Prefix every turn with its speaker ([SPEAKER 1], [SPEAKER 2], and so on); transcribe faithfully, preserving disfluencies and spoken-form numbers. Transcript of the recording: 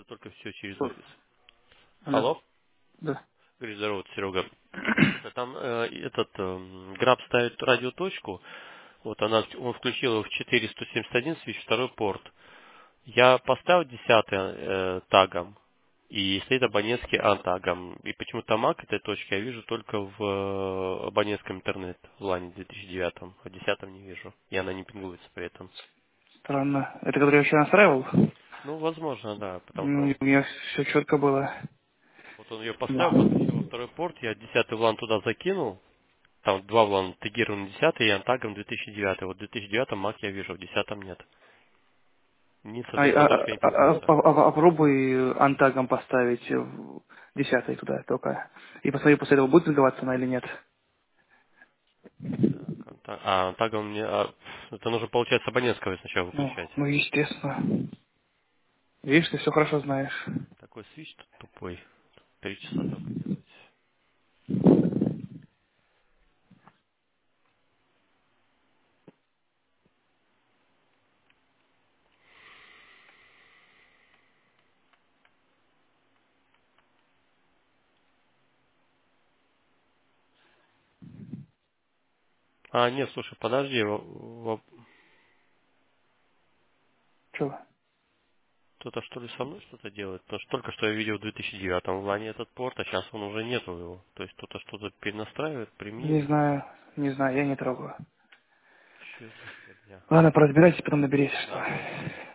[SPEAKER 1] только все через
[SPEAKER 2] Слушай,
[SPEAKER 1] офис.
[SPEAKER 2] алло,
[SPEAKER 1] Алло?
[SPEAKER 2] да.
[SPEAKER 1] Говорит, здорово, Серега. Слушай, там э, этот эм, Граб ставит радиоточку, вот она, он включил его в четыре сто семьдесят один свич, второй порт. Я поставил десятый э, тагом, и стоит абонентский антагом. И почему-то мак этой точки я вижу только в э, абонентском интернет в лане две тысячи девятом, а в десятом не вижу. И она не пингуется при этом.
[SPEAKER 2] Странно. Это который я вчера настраивал?
[SPEAKER 1] Ну, возможно, да, потому
[SPEAKER 2] Ну,
[SPEAKER 1] что
[SPEAKER 2] у меня все четко было.
[SPEAKER 1] вот он ее
[SPEAKER 2] Да.
[SPEAKER 1] поставил, подключил во второй порт, я десятый влан туда закинул, там два влана тегированы десятый и антагом две тысячи девятый. Вот в две тысячи девятом мак я вижу, в десятом нет. Ни с
[SPEAKER 2] А,
[SPEAKER 1] одной
[SPEAKER 2] а,
[SPEAKER 1] соточкой
[SPEAKER 2] а,
[SPEAKER 1] не
[SPEAKER 2] а,
[SPEAKER 1] пингуется.
[SPEAKER 2] а- а попробуй антагом поставить в десятый туда только. И посмотри, после этого будет сдаваться она или нет.
[SPEAKER 1] Так, анта- а, антагом мне... а, это нужно, получается, абонентского сначала
[SPEAKER 2] Ну,
[SPEAKER 1] выключать.
[SPEAKER 2] ну, естественно. Видишь, ты все хорошо знаешь.
[SPEAKER 1] Такой свич тут тупой. Три часа только делать. А, нет, слушай, подожди. во- во-
[SPEAKER 2] Че?
[SPEAKER 1] Кто-то что ли со мной что-то делает? Потому что только что я видел в две тысячи девятом в лане этот порт, а сейчас он уже нету его. То есть кто-то что-то перенастраивает при мне.
[SPEAKER 2] Не знаю, не знаю, я не трогаю.
[SPEAKER 1] Что за херня?
[SPEAKER 2] Ладно, поразбирайтесь, потом наберите, что.